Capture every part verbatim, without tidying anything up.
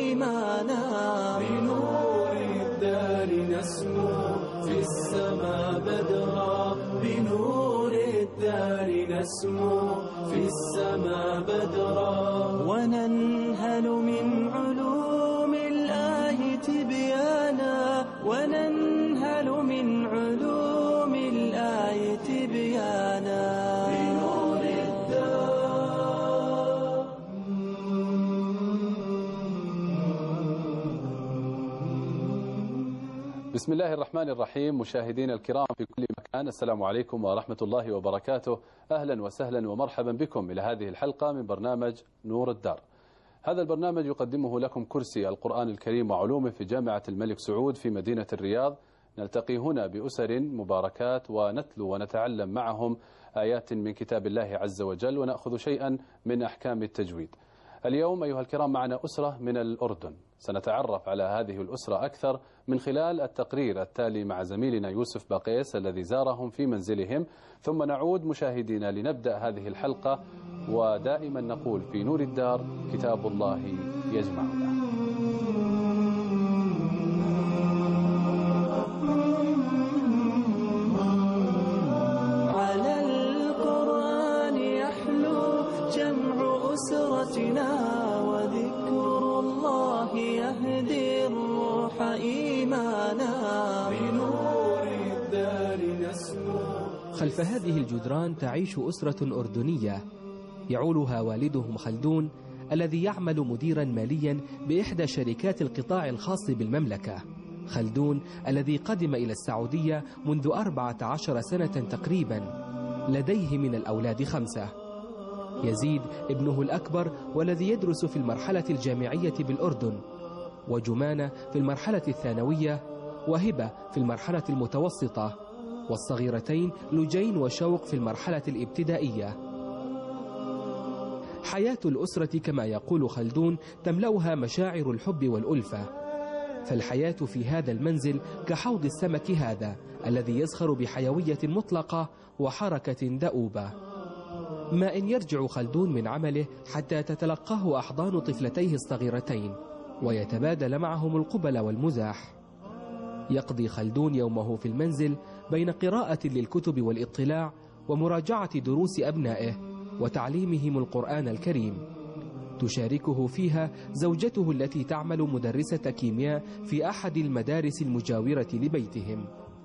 إيمانا. بنور الدار نسمو في السماء بدرا، بنور الدار نسمو في السماء بدرا. وننهل من علوم الله تبيانا، وننهل من علوم الله تبيانا. بنور الدار. بسم الله الرحمن الرحيم. مشاهدينا الكرام في كل مكان، السلام عليكم ورحمة الله وبركاته. أهلا وسهلا ومرحبا بكم إلى هذه الحلقة من برنامج نور الدار. هذا البرنامج يقدمه لكم كرسي القرآن الكريم وعلومه في جامعة الملك سعود في مدينة الرياض. نلتقي هنا بأسر مباركات ونتلو ونتعلم معهم آيات من كتاب الله عز وجل، ونأخذ شيئا من أحكام التجويد. اليوم أيها الكرام معنا أسرة من الأردن، سنتعرف على هذه الأسرة أكثر من خلال التقرير التالي مع زميلنا يوسف باقيس الذي زارهم في منزلهم، ثم نعود مشاهدينا لنبدأ هذه الحلقة. ودائما نقول في نور الدار كتاب الله يجمعنا. على القرآن يحلو جمع أسرتنا، وذكر الله يهدي الروح إيمانا. بنور الدار نسمو. خلف هذه الجدران تعيش أسرة أردنية يعولها والدهم خلدون الذي يعمل مديرا ماليا بإحدى شركات القطاع الخاص بالمملكة. خلدون الذي قدم إلى السعودية منذ أربعة عشر سنة تقريبا، لديه من الأولاد خمسة. يزيد ابنه الأكبر والذي يدرس في المرحلة الجامعية بالأردن، وجمانة في المرحلة الثانوية، وهبة في المرحلة المتوسطة، والصغيرتين لجين وشوق في المرحلة الابتدائية. حياة الأسرة كما يقول خلدون تملأها مشاعر الحب والألفة، فالحياة في هذا المنزل كحوض السمك هذا الذي يزخر بحيوية مطلقة وحركة دؤوبة. ما إن يرجع خلدون من عمله حتى تتلقاه أحضان طفلتيه الصغيرتين ويتبادل معهم القبل والمزاح. يقضي خلدون يومه في المنزل بين قراءة للكتب والاطلاع ومراجعة دروس أبنائه وتعليمهم القرآن الكريم. تشاركه فيها زوجته التي تعمل مدرسة كيمياء في أحد المدارس المجاورة لبيتهم.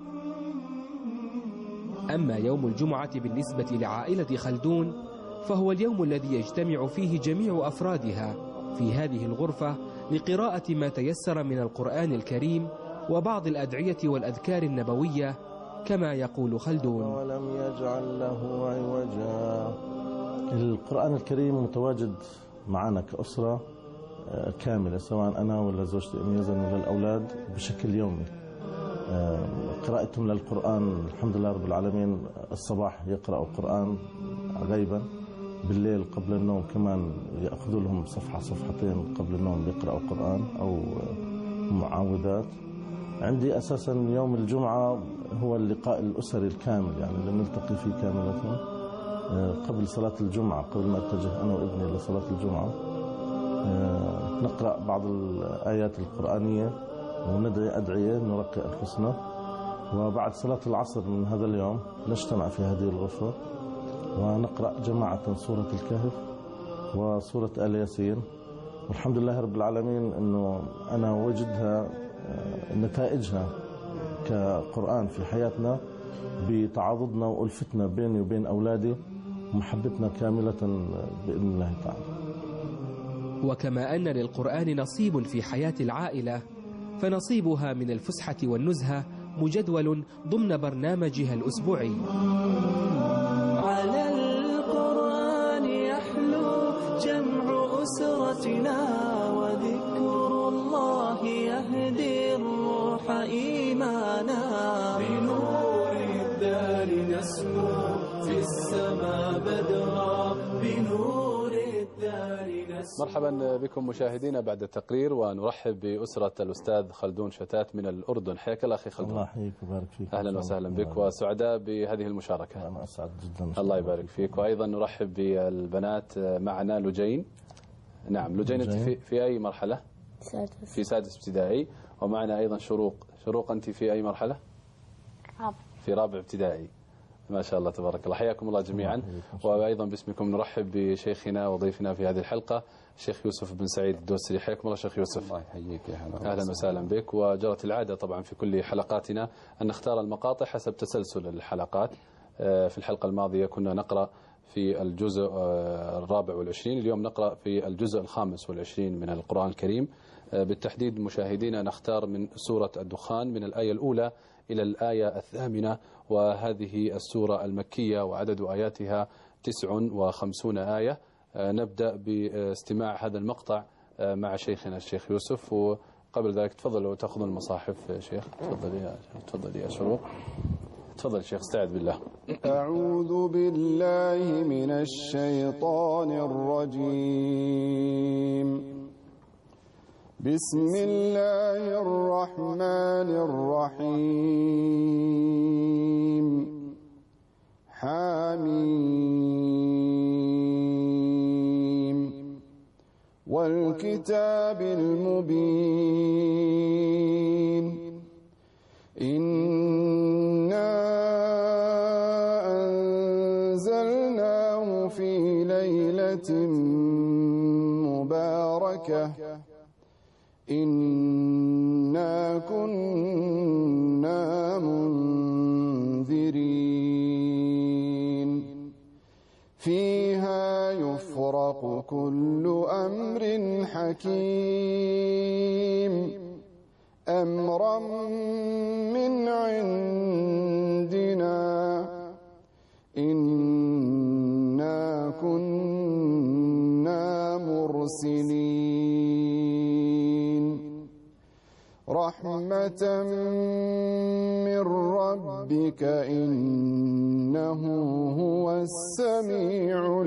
أما يوم الجمعة بالنسبة لعائلة خلدون فهو اليوم الذي يجتمع فيه جميع أفرادها في هذه الغرفة لقراءة ما تيسر من القرآن الكريم وبعض الأدعية والأذكار النبوية كما يقول خلدون. ولم يجعل له عوجا. القرآن الكريم متواجد معنا كأسرة كاملة، سواء أنا ولا زوجتي أم يزن ولا الأولاد، بشكل يومي. قراءتهم للقرآن الحمد لله رب العالمين. الصباح يقرأوا قرآن غيبا، بالليل قبل النوم كمان يأخذوا لهم صفحة صفحتين قبل النوم بيقرأوا قرآن أو معاوذات. عندي أساسا يوم الجمعة هو اللقاء الأسري الكامل، يعني اللي نلتقي فيه كاملة قبل صلاة الجمعة، قبل ما اتجه أنا وابني لصلاة الجمعة. نقرأ بعض الآيات القرآنية وندعي أدعية نرقي أنفسنا، وبعد صلاة العصر من هذا اليوم نجتمع في هذه الغرفة ونقرأ جماعة سورة الكهف وسورة آل ياسين. والحمد لله رب العالمين أنه أنا وجدها نتائجها كقرآن في حياتنا بتعاضدنا وألفتنا بيني وبين أولادي، ومحبتنا كاملة بإذن الله تعالى. وكما أن للقرآن نصيب في حياة العائلة، فنصيبها من الفسحة والنزهة مجدول ضمن برنامجها الأسبوعي. على القرآن يحلو جمع أسرتنا، وذكر الله يهدي الروح إيمانا. بنور الدار نسمو في السماء بدرا، بنور الدار نسمو. مرحبا بكم مشاهدينا بعد التقرير، ونرحب بأسرة الأستاذ خلدون شتات من الأردن. حياك الله أخي خلدون. الله يحييك ويبارك فيك. أهلا وسهلا بك وسعداء بهذه المشاركة. أنا أسعد جدا. الله يبارك فيك. وأيضا نرحب بالبنات معنا لجين. نعم لجين، أنت في, في أي مرحلة؟ في سادس ابتدائي. ومعنا أيضا شروق. شروق أنت في أي مرحلة؟ رابع. في رابع ابتدائي. ما شاء الله تبارك الله. حياكم الله جميعا. وأيضا باسمكم نرحب بشيخنا وضيفنا في هذه الحلقة الشيخ يوسف بن سعيد الدوسري. حياكم الله شيخ يوسف. الله يحييك يا هلا. أهلا وسهلا بك. وجرت العادة طبعا في كل حلقاتنا أن نختار المقاطع حسب تسلسل الحلقات. في الحلقة الماضية كنا نقرأ في الجزء الرابع والعشرين، اليوم نقرأ في الجزء الخامس والعشرين من القرآن الكريم. بالتحديد مشاهدينا نختار من سورة الدخان من الآية الأولى إلى الآية الثامنة، وهذه السورة المكية وعدد آياتها تسع وخمسون آية. نبدأ باستماع هذا المقطع مع شيخنا الشيخ يوسف، وقبل ذلك تفضلوا تأخذون المصاحف شيخ. تفضل يا تفضل يا شروق. تفضل شيخ. استعذ بالله. أعوذ بالله من الشيطان الرجيم. بسم الله الرحمن الرحيم. حميم والكتاب المبين. إنا أنزلناه في ليلة مباركة إنا كنا منذرين فيها يفرق كل أمر حكيم أمرا من عندنا إنا كنا مرسلين رحمة من ربك إنه هو السميع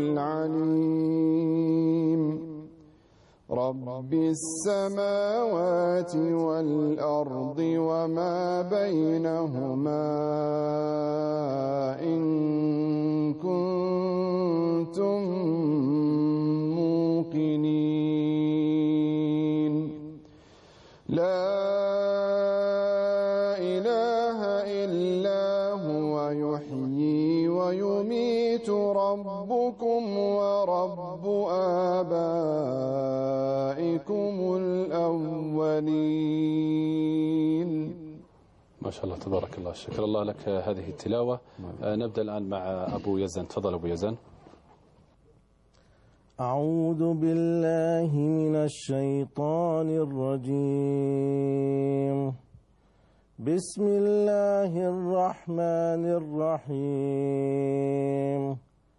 العليم رب السماوات والأرض وما بينهما إن كنتم موقنين لا إله إلا هو يحيي ويميت ربكم ورب آبائكم الأولين. ما شاء الله تبارك الله. شكر الله لك هذه التلاوة. نبدأ الآن مع أبو يزن. تفضل أبو يزن. أعوذ بالله من الشيطان الرجيم. بسم الله الرحمن الرحيم.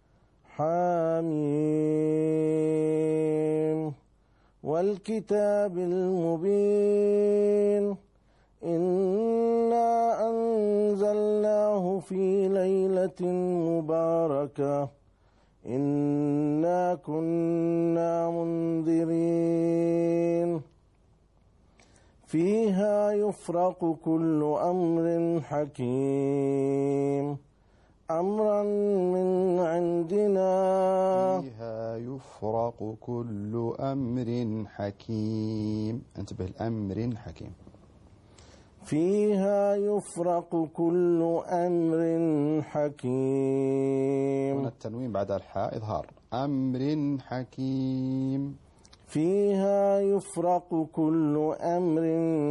حميم والكتاب المبين. إنا أنزلناه في ليلة مباركة إنا كنا منذرين فيها يفرق كل أمر حكيم أمرا من عندنا فيها يفرق كل أمر حكيم. انتبه الأمر حكيم. فيها يفرق كل أمر حكيم. هنا التنوين بعد الحاء إظهار. أمر حكيم. فيها يفرق كل أمر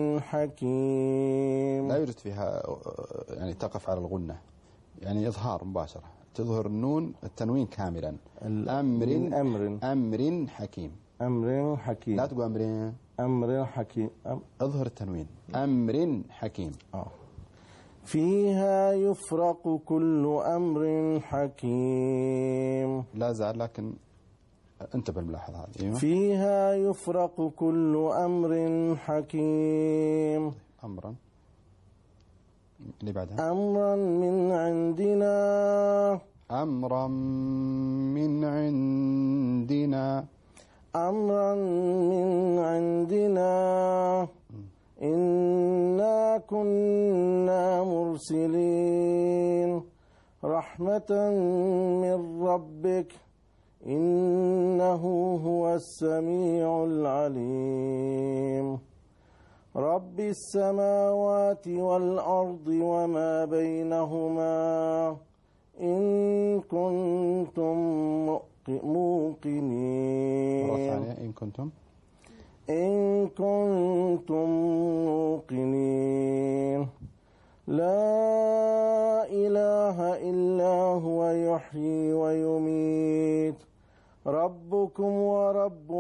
حكيم. لا يوجد فيها يعني تقف على الغنة، يعني إظهار مباشرة، تظهر النون التنوين كاملا. أمر أمر أمر حكيم. أمر حكيم. لا تقول أمر أمر حكيم. أم اظهر التنوين. أمر حكيم. آه. فيها يفرق كل أمر حكيم. لا زال لكن انتبه الملاحظة هذه. فيها يفرق كل أمر حكيم. أمرا اللي بعدها. أمرا من عندنا. أمرا من عندنا. أمرا من عندنا إنا كنا مرسلين رحمة من ربك إنه هو هو السميع العليم رب السماوات والأرض وما بينهما إن كنتم موقنين. مرة ثانية إن كنتم إن كنتم موقنين لا إله إلا هو يحيي ويميت ربكم ورب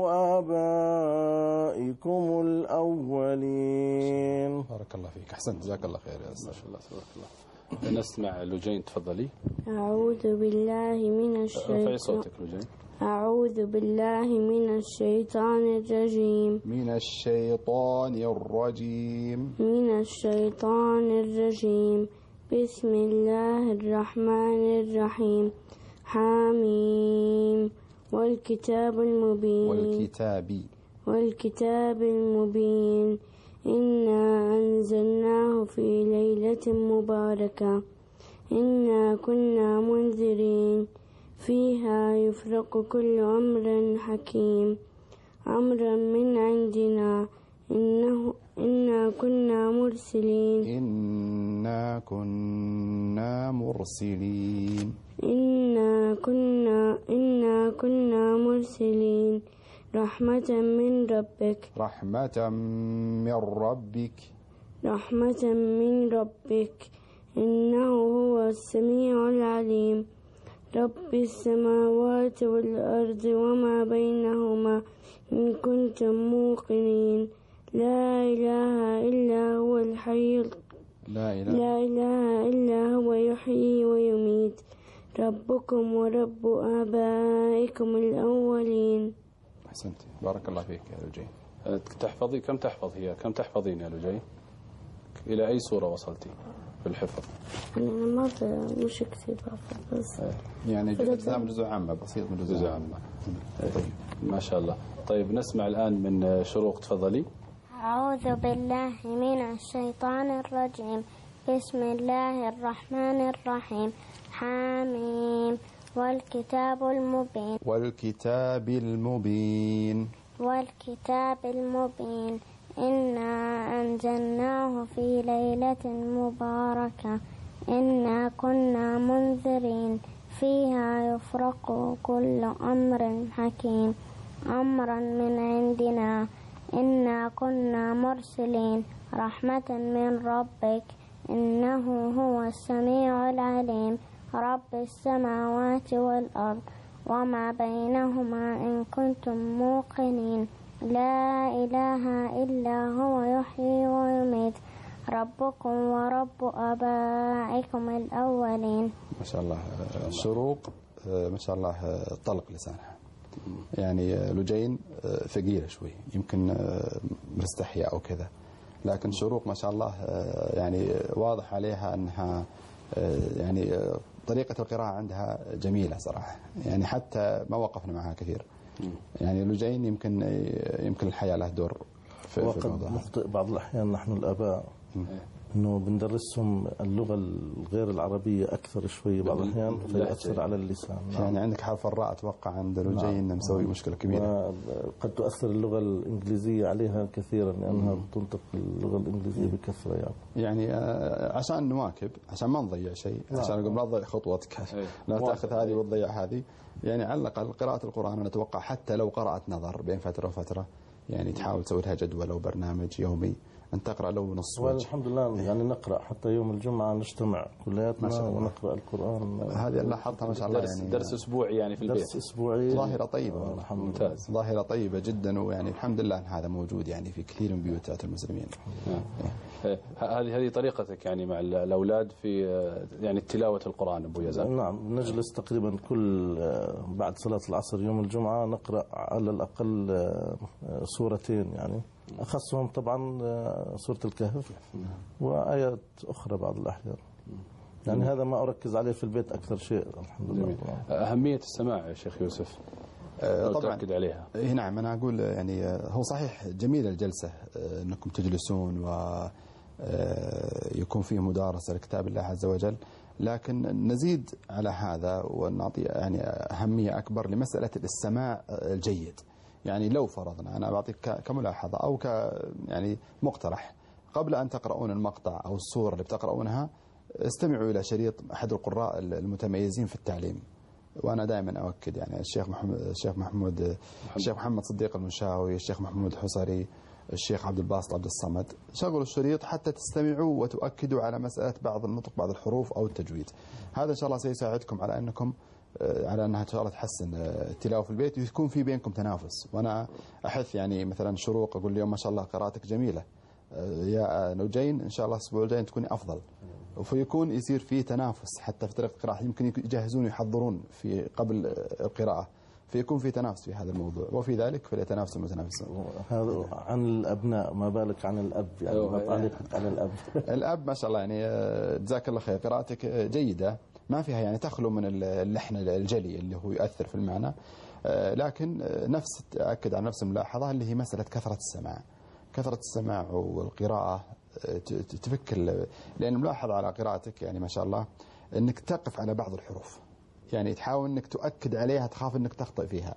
آبائكم الأولين. بارك الله فيك، أحسنت، جزاك الله خير يا أستاذ. ما شاء الله تبارك الله. نسمع لجين، تفضلي. أعوذ بالله من ارفعي الشيطان صوتك لجين. أعوذ بالله من الشيطان الرجيم من الشيطان الرجيم من الشيطان الرجيم بسم الله الرحمن الرحيم حاميم والكتاب المبين والكتاب والكتاب المبين إنا أنزلناه في ليلة مباركة إنا كنا منذرين فيها يفرق كل أمر حكيم أمرا من عندنا إنه إنا كنا مرسلين إنا كنا مرسلين إنا كنا إنا كنا مرسلين رحمة من ربك رحمة من ربك رحمة من ربك إنه هو السميع العليم رب السماوات والأرض وما بينهما إن كنتم موقنين لا إله إلا هو الحي لا إله لا إله إلا هو يحيي ويميت ربكم ورب آبائكم الأولين. أحسنت، بارك الله فيك يا لجين. تحفظي كم تحفظ هي كم تحفظين يا لجين؟ إلى أي سورة وصلتي في الحفظ؟ أنا ما مش كثير بحفظ بس يعني جزء من جزء عامة، بسيط من جزء عامة. طيب. ما شاء الله. طيب نسمع الآن من شروق، تفضلي. أعوذ بالله من الشيطان الرجيم بسم الله الرحمن الرحيم حاميم والكتاب المبين والكتاب المبين والكتاب المبين إنا أنزلناه في ليلة مباركة إنا كنا منذرين فيها يفرق كل أمر حكيم أمرا من عندنا إنا كنا مرسلين رحمة من ربك إنه هو السميع العليم رب السماوات والأرض وما بينهما إن كنتم موقنين لا إله إلا هو يحيي ويميت ربكم ورب آبائكم الأولين. ما شاء الله. الشروق ما شاء الله طلق لسانها، يعني لجين ثقيلة شوي، يمكن مستحية أو كذا، لكن شروق ما شاء الله يعني واضح عليها أنها يعني طريقة القراءة عندها جميلة صراحة، يعني حتى ما وقفنا معها كثير. يعني لجين يمكن يمكن الحياة له دور في وقد الموضوع. نخطئ بعض الأحيان نحن الآباء انه بندرسهم اللغه الغير العربيه اكثر شوي بعض الاحيان فيؤثر على اللسان. نعم. يعني عندك حرف الراء اتوقع عند لجين نعم. مسوي نعم. مشكله كبيره. قد تؤثر اللغه الانجليزيه عليها كثيرا لانها بتنطق اللغه الانجليزيه بكثره يعني. يعني عشان نواكب، عشان ما نضيع شيء، نعم. عشان نقول لا تضيع خطوتك، لا تاخذ هذه وتضيع هذه. يعني على الاقل قراءه القران انا اتوقع حتى لو قرات نظر بين فتره وفتره، يعني تحاول تسوي لها جدول او برنامج يومي أن تقرأ له نص وجه. والحمد لله يعني نقرأ حتى يوم الجمعة نجتمع كلياتنا ونقرأ القرآن. هذه لاحظتها ما شاء الله، درس يعني درس أسبوعي يعني في البيت. درس أسبوعي. ظاهرة طيبة. الحمد لله. ممتاز. ظاهرة طيبة جدا، ويعني الحمد لله أن هذا موجود يعني في كثير من بيوتات المسلمين. هذه هذه طريقتك يعني مع الأولاد في يعني تلاوة القرآن أبو يزن؟ نعم، نجلس تقريبا كل بعد صلاة العصر يوم الجمعة نقرأ على الأقل سورتين، يعني أخصهم طبعا سورة الكهف وآيات أخرى بعض الأحيان. يعني هذا ما أركز عليه في البيت أكثر شيء. الحمد لله. أهمية السماع يا شيخ يوسف طبعا تأكد عليها. نعم، أنا أقول يعني هو صحيح جميل الجلسة أنكم تجلسون ويكون فيه مدارسة لكتاب الله عز وجل، لكن نزيد على هذا ونعطي يعني أهمية أكبر لمسألة السماع الجيد. يعني لو فرضنا، أنا بعطيك كملاحظة أو ك يعني مقترح، قبل أن تقرؤون المقطع أو الصورة اللي بتقرؤونها استمعوا إلى شريط أحد القراء المتميزين في التعليم. وأنا دائما أؤكد يعني الشيخ محمد الشيخ محمود الشيخ محمد صديق المنشاوي، الشيخ محمود الحصري، الشيخ عبد الباسط عبد الصمد، شغلوا الشريط حتى تستمعوا وتؤكدوا على مسألة بعض النطق بعض الحروف أو التجويد. هذا إن شاء الله سيساعدكم على أنكم على أنها إن شاء الله تحسن التلاوة في البيت ويكون في بينكم تنافس. وأنا أحث يعني مثلا شروق أقول اليوم ما شاء الله قراءتك جميلة يا نوجين، إن شاء الله الأسبوع الجاي تكوني أفضل، وفيكون يصير في تنافس حتى في طريقة القراءة، يمكن يجهزون ويحضرون في قبل القراءة، فيكون في تنافس في هذا الموضوع، وفي ذلك فليتنافس المتنافسون. هذا عن الأبناء، ما بالك عن الأب يعني ما تعليقك على الأب؟ الأب ما شاء الله يعني جزاك الله خير، قراءتك جيدة ما فيها يعني تخلو من اللحن الجلي اللي هو يؤثر في المعنى، لكن نفس تأكد على نفس الملاحظة اللي هي مسألة كثرة السماع. كثرة السماع والقراءة تفك، لأن ملاحظ على قراءتك يعني ما شاء الله أنك تقف على بعض الحروف، يعني تحاول أنك تؤكد عليها، تخاف أنك تخطئ فيها.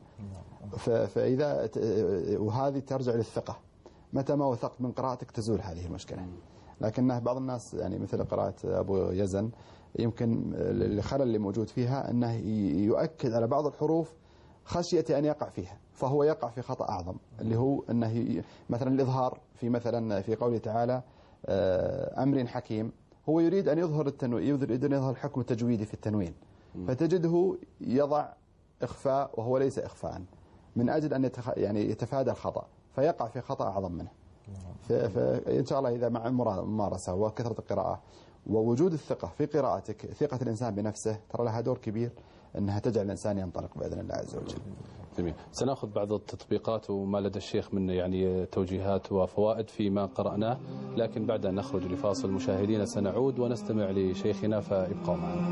فإذا وهذه ترجع للثقة، متى ما وثقت من قراءتك تزول هذه المشكلة. لكن بعض الناس يعني مثل قراءة أبو يزن يمكن الخلل اللي موجود فيها أنه يؤكد على بعض الحروف خشية أن يقع فيها، فهو يقع في خطأ أعظم اللي هو أنه مثلا الإظهار في مثلا في قوله تعالى أمر حكيم، هو يريد أن يظهر التنوين، يريد أن يظهر الحكم التجويدي في التنوين، فتجده يضع إخفاء وهو ليس إخفاء من أجل أن يتخ... يعني يتفادى الخطأ، فيقع في خطأ أعظم منه. فإن شاء الله إذا مع الممارسة وكثرة القراءة ووجود الثقة في قراءتك، ثقة الإنسان بنفسه ترى لها دور كبير أنها تجعل الإنسان ينطلق بإذن الله عز وجل. جميل. سنأخذ بعض التطبيقات وما لدى الشيخ من يعني توجيهات وفوائد فيما قرأناه، لكن بعد أن نخرج لفاصل مشاهدينا سنعود ونستمع لشيخنا، فابقوا معنا.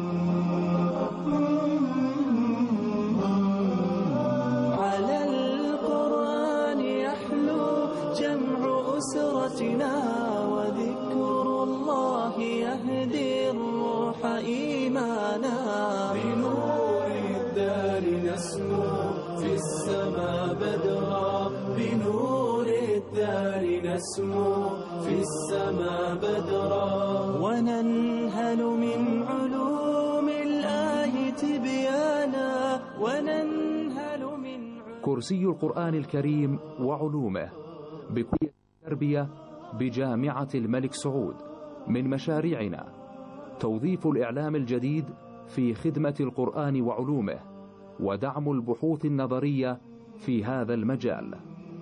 على القرآن يحلو جمع أسرتنا، وذكر الله يهدي الروح إيمانا. بنور الدار نسمو في السماء بدرا، بنور الدار نسمو في السماء بدرا، وننهل من علوم الآية تبيانا، وننهل من كرسي القرآن الكريم وعلومه بكلية التربية بجامعة الملك سعود. من مشاريعنا توظيف الإعلام الجديد في خدمة القرآن وعلومه، ودعم البحوث النظرية في هذا المجال.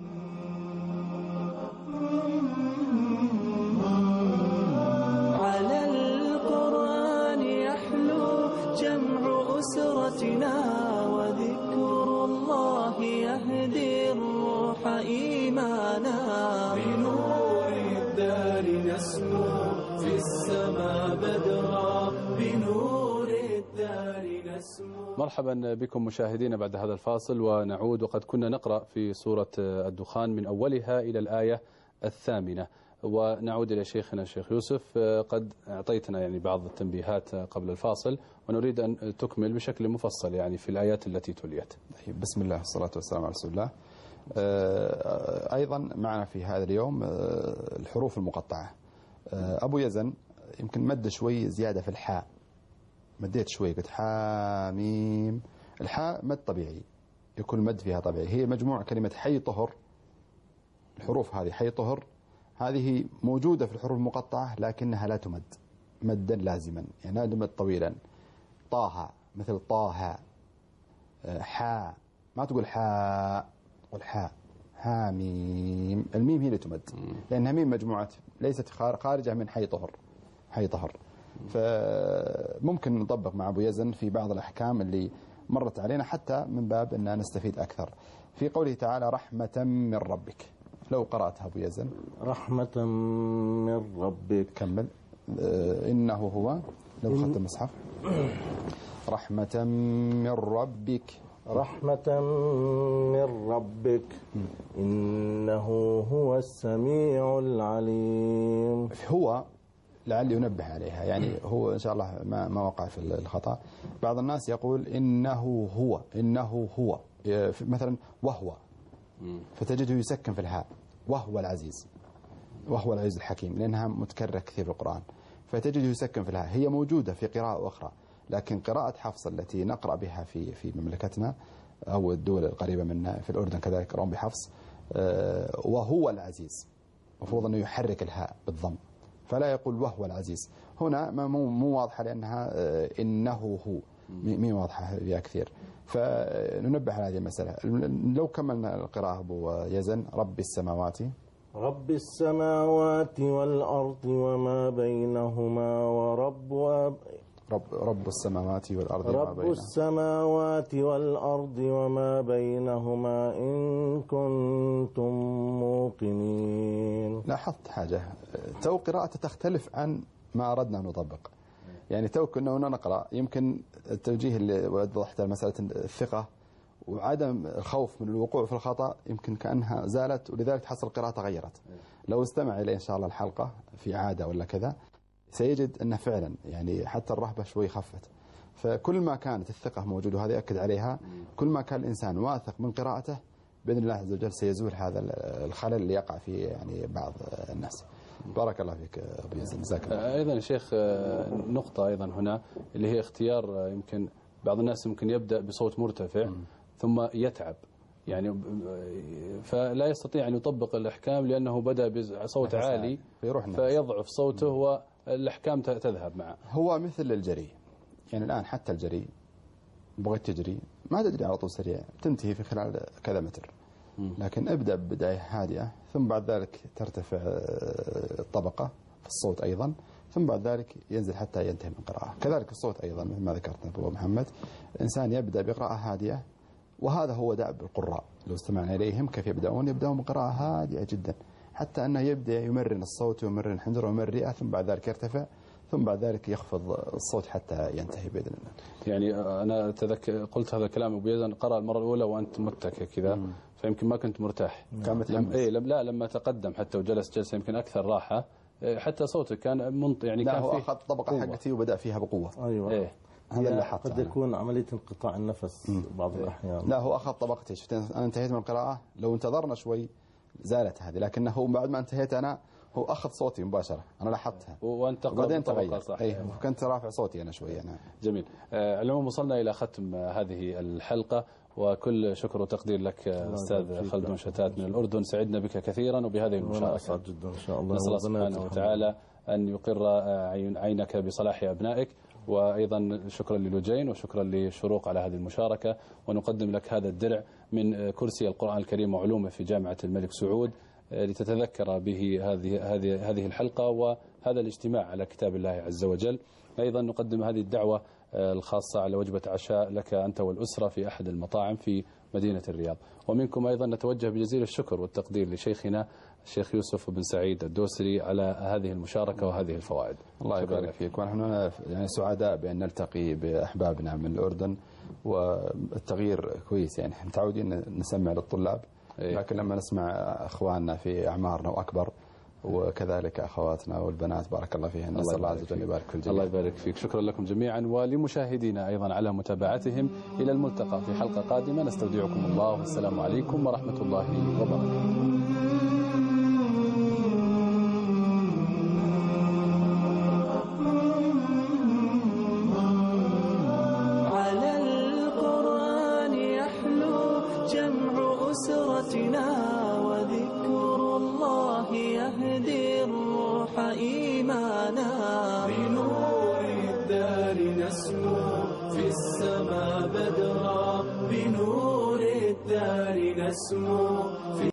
على القرآن يحلو جمع أسرتنا، وذكر الله يهدي الروح إيمانا. بنور الدار نسمو في السماء بدرا، بنور الدار نسمو. مرحبا بكم مشاهدينا بعد هذا الفاصل، ونعود. وقد كنا نقرأ في سورة الدخان من أولها إلى الآية الثامنة، ونعود إلى شيخنا الشيخ يوسف. قد أعطيتنا يعني بعض التنبيهات قبل الفاصل، ونريد أن تكمل بشكل مفصل يعني في الآيات التي تليت. بسم الله والصلاة والسلام على رسول الله. أيضا معنا في هذا اليوم الحروف المقطعة. أبو يزن يمكن مد شوي زيادة في الحاء، مديت شوي، قلت حاميم. الحاء مد طبيعي، يكون مد فيها طبيعي. هي مجموع كلمة حي طهر، الحروف هذه حي طهر هذه موجودة في الحروف المقطعة، لكنها لا تمد مدا لازما، يعني لا تمد طويلا. طه مثل طه، حاء ما تقول حاء، تقول حاء. حاميم الميم هي اللي تمد، لأنها ميم مجموعة ليست خارجة من حي طهر، حي طهر. فممكن نطبق مع أبو يزن في بعض الأحكام اللي مرت علينا حتى من باب أننا نستفيد أكثر. في قوله تعالى رحمة من ربك، لو قرأتها أبو يزن رحمة من ربك. كمل. إنه هو، لو أخذت المصحف رحمة من ربك، رحمة من ربك إنه هو السميع العليم. هو لعلي ينبه عليها، يعني هو إن شاء الله ما ما وقع في الخطأ. بعض الناس يقول إنه هو، إنه هو مثلا وهو، فتجده يسكن في الهاء وهو العزيز، وهو العزيز الحكيم، لأنها متكررة كثير في القرآن، فتجده يسكن في الهاء. هي موجودة في قراءة أخرى، لكن قراءة حفص التي نقرأ بها في في مملكتنا أو الدول القريبة منا، في الأردن كذلك يقرأون بحفص وهو العزيز، المفروض أنه يحرك الهاء بالضم، فلا يقول وهو العزيز. هنا مو مو واضحة، لأنها إنه هو مي واضحة فيها كثير، فننبه على هذه المسألة. لو كملنا القراءة أبو يزن: رب السماوات رب السماوات والأرض وما بينهما ورب أب... رب رب السماوات والأرض رب وما بينهما السماوات والأرض وما بينهما إن كنتم موقنين. لاحظت حاجة، تو قراءة تختلف عن ما أردنا أن نطبق. يعني تو كنا نقرأ، يمكن التوجيه اللي وضحت مسألة الثقة وعدم الخوف من الوقوع في الخطأ يمكن كأنها زالت، ولذلك تحصل القراءة تغيرت. لو استمع إليه إن شاء الله الحلقة في عادة ولا كذا سيجد أنه فعلا يعني حتى الرهبة شوي خفت. فكل ما كانت الثقة موجودة، وهذه أكد عليها، كل ما كان الإنسان واثق من قراءته بإذن الله عز وجل سيزول هذا الخلل اللي يقع فيه يعني بعض الناس. بارك الله فيك أبو يزن، جزاك الله. أيضا يا شيخ نقطة أيضا هنا اللي هي اختيار، يمكن بعض الناس ممكن يبدأ بصوت مرتفع م. ثم يتعب يعني فلا يستطيع أن يطبق الأحكام لأنه بدأ بصوت عالي فيضعف صوته والأحكام تذهب معه. هو مثل الجري، يعني الآن حتى الجري بغيت تجري ما تجري على طول سريع، تنتهي في خلال كذا متر، لكن ابدأ ببداية هادئة ثم بعد ذلك ترتفع الطبقة في الصوت أيضا، ثم بعد ذلك ينزل حتى ينتهي من القراءة. كذلك الصوت أيضا مثل ما ذكرت أبو محمد، إنسان يبدأ بقراءة هادئة، وهذا هو دأب القراء لو استمعنا إليهم كيف يبدأون، يبدأون بقراءة هادئة جدا حتى أنه يبدأ يمرن الصوت ويمرن الحنجرة ويمرن الرئة، ثم بعد ذلك يرتفع، ثم بعد ذلك يخفض الصوت حتى ينتهي بإذن الله. يعني أنا تذكر قلت هذا الكلام أبو يزن قرأ المرة الأولى وأنت متكئ كذا، فيمكن ما كنت مرتاح. لم إيه لم لا لما تقدم حتى وجلس جلسة يمكن أكثر راحة، حتى صوتك كان منط يعني لا كان هو فيه أخذ طبقة حقتي وبدأ فيها بقوة. أيوة. إيه. هذا اللي حاط قد يكون عملية انقطاع النفس م. بعض الأحيان. لا هو أخذ طبقتي، شفت أنا انتهيت من القراءة، لو انتظرنا شوي زالت هذه، لكنه بعد ما انتهيت أنا هو أخذ صوتي مباشرة، أنا لاحظتها وبعدين تغير. أيه وكنت رافع صوتي أنا شوي أنا. جميل. على العموم وصلنا إلى ختم هذه الحلقة، وكل شكر وتقدير لك أستاذ خلدون شتات من الأردن، سعدنا بك كثيرا وبهذه المشاركة. أسعد جدا إن شاء الله. نسأل الله سبحانه وتعالى أن يقر عينك بصلاح أبنائك، وأيضا شكرا للوجين وشكرا للشروق على هذه المشاركة، ونقدم لك هذا الدرع من كرسي القرآن الكريم وعلومه في جامعة الملك سعود لتتذكر به هذه هذه هذه الحلقة وهذا الاجتماع على كتاب الله عز وجل. أيضا نقدم هذه الدعوة الخاصة على وجبة عشاء لك أنت والأسرة في أحد المطاعم في مدينة الرياض. ومنكم أيضا نتوجه بجزيل الشكر والتقدير لشيخنا الشيخ يوسف بن سعيد الدوسري على هذه المشاركة وهذه الفوائد. الله يبارك فيك، ونحن يعني سعداء بأن نلتقي بأحبابنا من الأردن، والتغيير كويس، يعني متعودين نسمع للطلاب، لكن لما نسمع أخواننا في أعمارنا وأكبر وكذلك أخواتنا والبنات بارك الله فيهن، نسأل الله عز وجل يبارك في الجميع. الله يبارك فيك. شكرا لكم جميعا ولمشاهدينا أيضا على متابعتهم. إلى الملتقى في حلقة قادمة، نستودعكم الله والسلام عليكم ورحمة الله وبركاته. على القرآن يحلو جمع أسرتنا، وذكر الله يهدي الروح إيمانا. بنور الدار نسمو في السماء بدرا، بنور الدار نسمو في